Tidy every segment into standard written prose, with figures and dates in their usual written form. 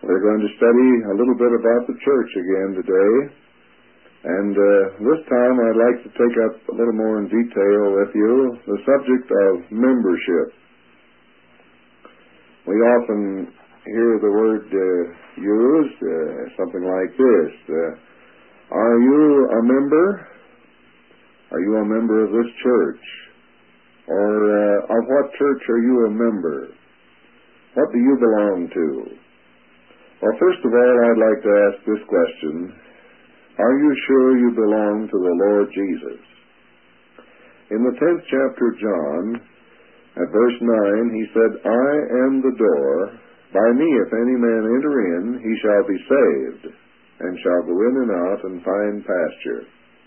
We're going to study a little bit about the church again today. And this time I'd like to take up a little more in detail with you the subject of membership. We often hear the word used, something like this. Are you a member? Are you a member of this church? Or of what church are you a member? What do you belong to? Well, first of all, I'd like to ask this question. Are you sure you belong to the Lord Jesus? In the 10th chapter of John, at verse 9, he said, I am the door. By me, if any man enter in, he shall be saved, and shall go in and out and find pasture.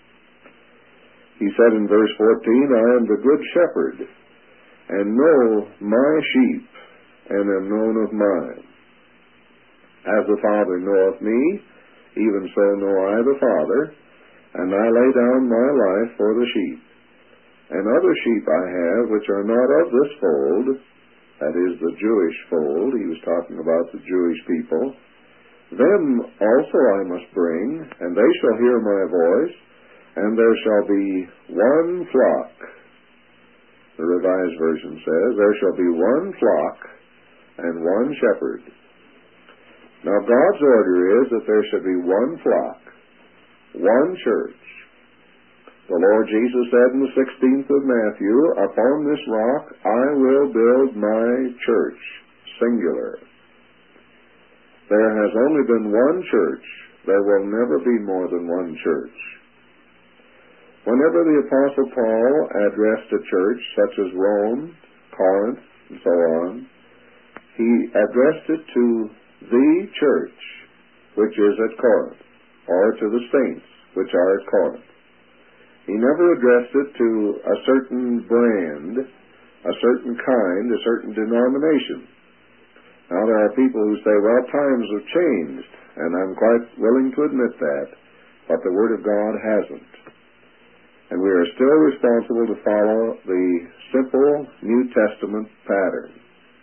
He said in verse 14, I am the good shepherd, and know my sheep, and am known of mine. As the Father knoweth me, even so know I the Father, and I lay down my life for the sheep. And other sheep I have, which are not of this fold, that is the Jewish fold, he was talking about the Jewish people, them also I must bring, and they shall hear my voice, and there shall be one flock. The Revised Version says, there shall be one flock and one shepherd. Now God's order is that there should be one flock, one church. The Lord Jesus said in the 16th of Matthew, upon this rock I will build my church, singular. There has only been one church. There will never be more than one church. Whenever the Apostle Paul addressed a church such as Rome, Corinth, and so on, he addressed it to the church, which is at Corinth, or to the saints, which are at Corinth. He never addressed it to a certain brand, a certain kind, a certain denomination. Now there are people who say, well, times have changed, and I'm quite willing to admit that, but the Word of God hasn't. And we are still responsible to follow the simple New Testament pattern.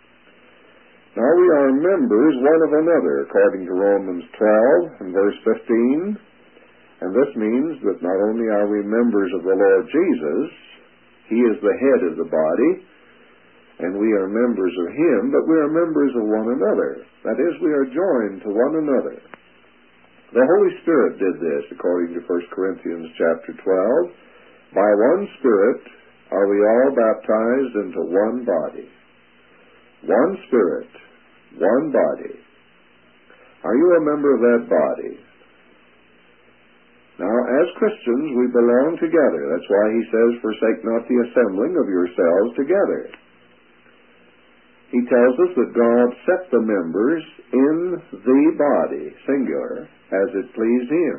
Now we are members one of another, according to Romans 12 and verse 15. And this means that not only are we members of the Lord Jesus, He is the head of the body, and we are members of Him, but we are members of one another. That is, we are joined to one another. The Holy Spirit did this, according to 1 Corinthians chapter 12. By one Spirit are we all baptized into one body. One Spirit, one body. Are you a member of that body? Now, as Christians, we belong together. That's why he says, forsake not the assembling of yourselves together. He tells us that God set the members in the body, singular, as it pleased Him.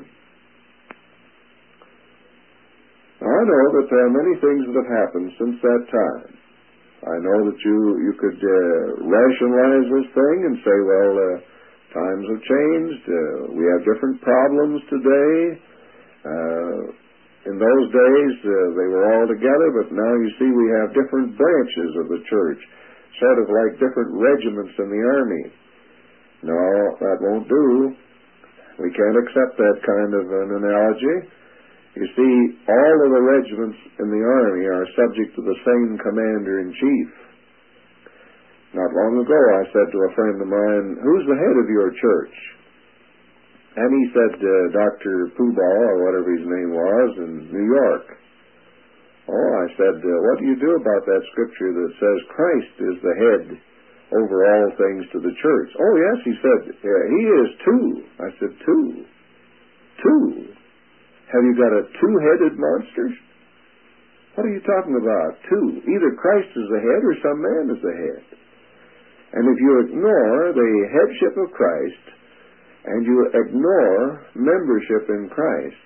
Now, I know that there are many things that have happened since that time. I know that you could rationalize this thing and say, well, times have changed. We have different problems today. In those days, they were all together, but now you see we have different branches of the church, sort of like different regiments in the army. No, that won't do. We can't accept that kind of an analogy. You see, all of the regiments in the army are subject to the same commander-in-chief. Not long ago, I said to a friend of mine, who's the head of your church? And he said, Dr. Poobah, or whatever his name was, in New York. Oh, I said, what do you do about that scripture that says Christ is the head over all things to the church? Oh, yes, he said, he is two. I said, two? Two? Have you got a two-headed monster? What are you talking about? Two. Either Christ is the head or some man is the head. And if you ignore the headship of Christ, and you ignore membership in Christ,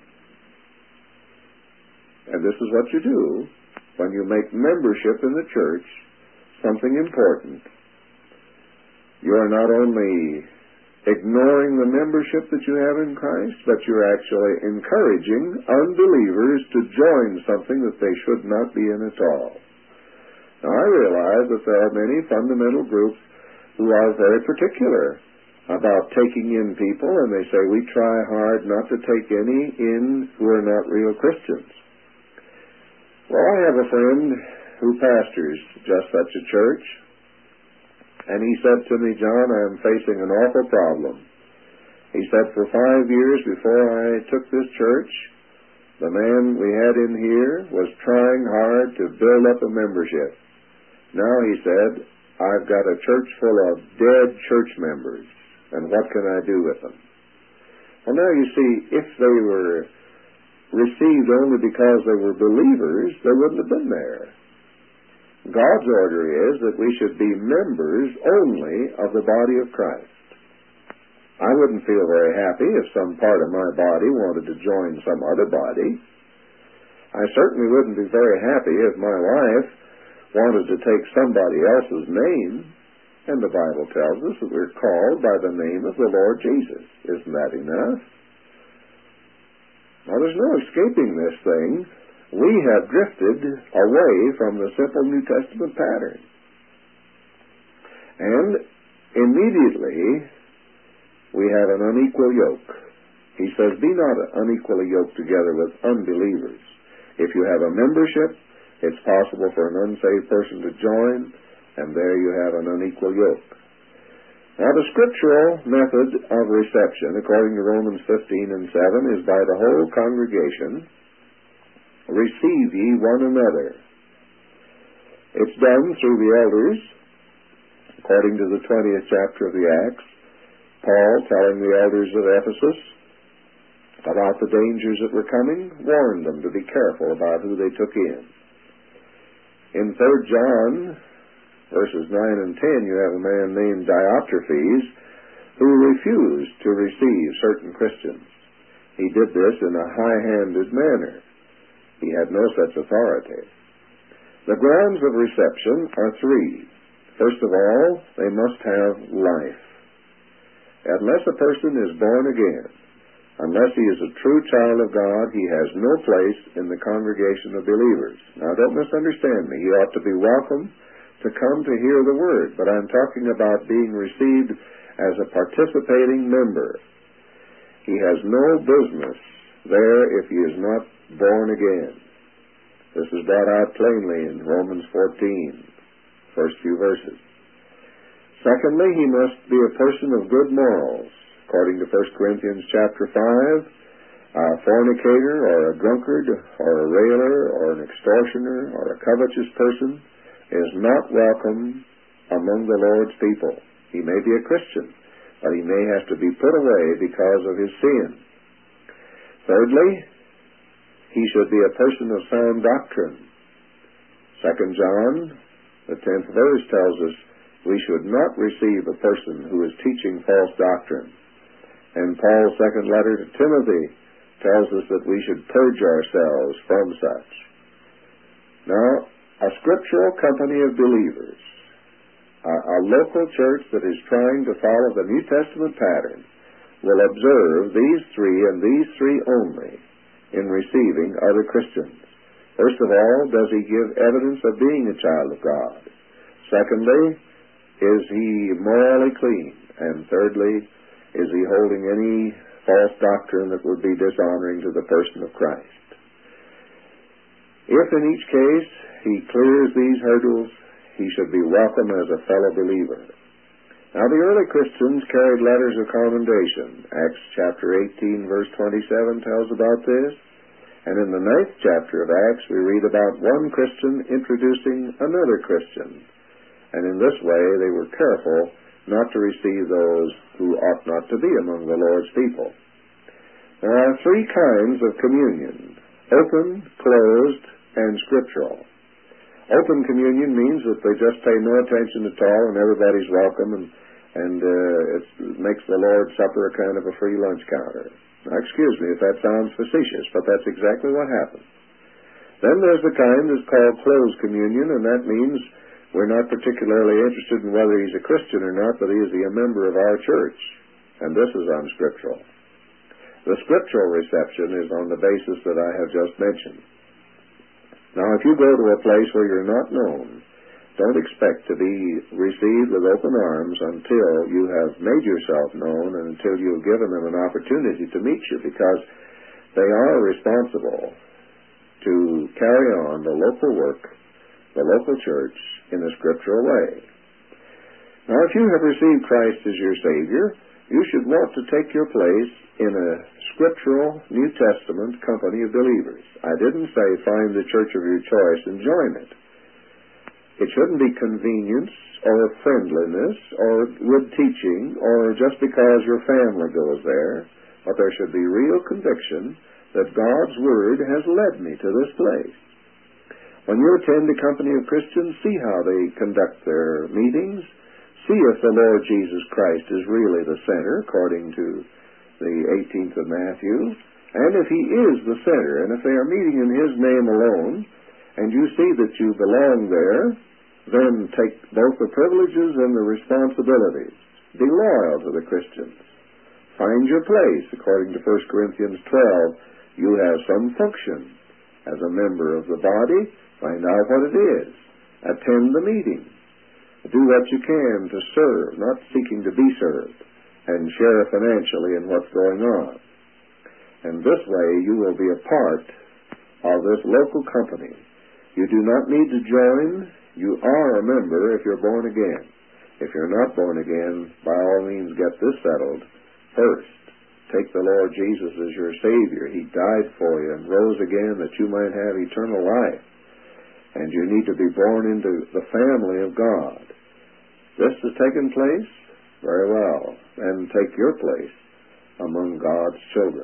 and this is what you do when you make membership in the church something important, you are not only ignoring the membership that you have in Christ, but you're actually encouraging unbelievers to join something that they should not be in at all. Now, I realize that there are many fundamental groups who are very particular about taking in people, and they say we try hard not to take any in who are not real Christians. Well, I have a friend who pastors just such a church, and he said to me, John, I'm facing an awful problem. He said, for 5 years before I took this church, the man we had in here was trying hard to build up a membership. Now, he said, I've got a church full of dead church members, and what can I do with them? Well, now you see, if they were received only because they were believers, they wouldn't have been there. God's order is that we should be members only of the body of Christ. I wouldn't feel very happy if some part of my body wanted to join some other body. I certainly wouldn't be very happy if my wife wanted to take somebody else's name. And the Bible tells us that we're called by the name of the Lord Jesus. Isn't that enough? Now, there's no escaping this thing. We have drifted away from the simple New Testament pattern. And immediately we have an unequal yoke. He says, be not unequally yoked together with unbelievers. If you have a membership, it's possible for an unsaved person to join, and there you have an unequal yoke. Now, the scriptural method of reception, according to Romans 15 and 7, is by the whole congregation, receive ye one another. It's done through the elders, according to the 20th chapter of the Acts. Paul, telling the elders of Ephesus about the dangers that were coming, warned them to be careful about who they took in. In 3 John, verses 9 and 10, you have a man named Diotrephes who refused to receive certain Christians. He did this in a high-handed manner. He had no such authority. The grounds of reception are 3. First of all, they must have life. Unless a person is born again, unless he is a true child of God, he has no place in the congregation of believers. Now, don't misunderstand me. He ought to be welcome to come to hear the Word, but I'm talking about being received as a participating member. He has no business there if he is not born again. This is brought out plainly in Romans 14, first few verses. Secondly, he must be a person of good morals. According to 1 Corinthians chapter 5, a fornicator or a drunkard or a railer or an extortioner or a covetous person is not welcome among the Lord's people. He may be a Christian, but he may have to be put away because of his sin. Thirdly, he should be a person of sound doctrine. 2 John, the 10th verse, tells us we should not receive a person who is teaching false doctrine. And Paul's second letter to Timothy tells us that we should purge ourselves from such. Now, a scriptural company of believers, a local church that is trying to follow the New Testament pattern, will observe these 3 and these 3 only in receiving other Christians. First of all, does he give evidence of being a child of God? Secondly, is he morally clean? And thirdly, is he holding any false doctrine that would be dishonoring to the person of Christ? If in each case he clears these hurdles, he should be welcome as a fellow believer. Now, the early Christians carried letters of commendation. Acts chapter 18, verse 27 tells about this. And in the 9th chapter of Acts, we read about one Christian introducing another Christian. And in this way, they were careful not to receive those who ought not to be among the Lord's people. There are 3 kinds of communion: open, closed, and scriptural. Open communion means that they just pay no attention at all and everybody's welcome, and it makes the Lord's Supper a kind of a free lunch counter. Now, excuse me if that sounds facetious, but that's exactly what happens. Then there's the kind that's called closed communion, and that means we're not particularly interested in whether he's a Christian or not, but is he a member of our church? And this is unscriptural. The scriptural reception is on the basis that I have just mentioned. Now, if you go to a place where you're not known, Don't expect to be received with open arms until you have made yourself known and until you have given them an opportunity to meet you, because they are responsible to carry on the local work, the local church, in a scriptural way. Now, if you have received Christ as your Savior, you should want to take your place in a scriptural New Testament company of believers. I didn't say find the church of your choice and join it. It shouldn't be convenience or friendliness or good teaching or just because your family goes there, but there should be real conviction that God's Word has led me to this place. When you attend a company of Christians, see how they conduct their meetings. See if the Lord Jesus Christ is really the center, according to the 18th of Matthew. And if He is the center, and if they are meeting in His name alone, and you see that you belong there, then take both the privileges and the responsibilities. Be loyal to the Christians. Find your place. According to 1 Corinthians 12, you have some function as a member of the body. Find out what it is. Attend the meeting. Do what you can to serve, not seeking to be served, and share financially in what's going on. And this way you will be a part of this local company. You do not need to join. You are a member if you're born again. If you're not born again, by all means get this settled first. Take the Lord Jesus as your Savior. He died for you and rose again that you might have eternal life. And you need to be born into the family of God. This has taken place? Very well. And take your place among God's children.